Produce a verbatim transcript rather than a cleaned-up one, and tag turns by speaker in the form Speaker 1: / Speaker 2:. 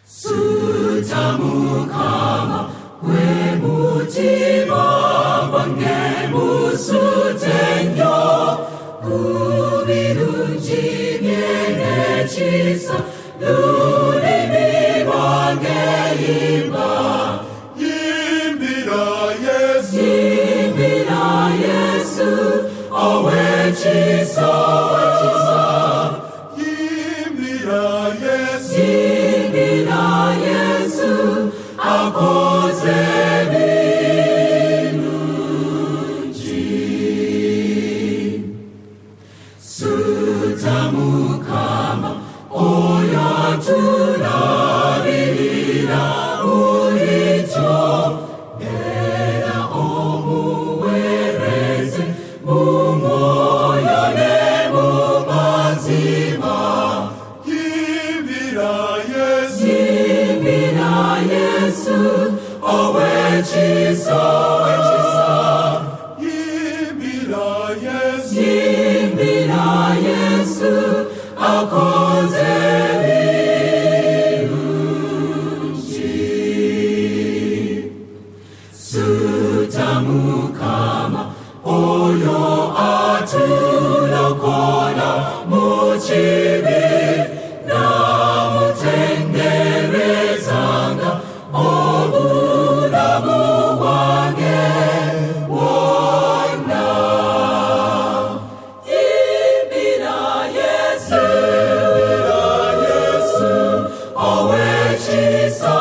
Speaker 1: Sutamukama wemutima bangemusutenyo kubirunjimyenechisa lulimi bangeimba yimbira Yesu yimbira Yesu owechisa owechisa yimbira Yesu yimbira Yesu akoze birungi Sutamukama oyo tulabirira ulicho era omuwereze mumoyo ne mumazima yimbira Yesu yimbira Yesu owechisa owechisa yimbira Yesu yimbira Yesu akoze birungi Sutamukama oyo atulokola mukibi namutenderezanga obulamu bwange bwonna yimbira Yesu yimbira Yesu owechisa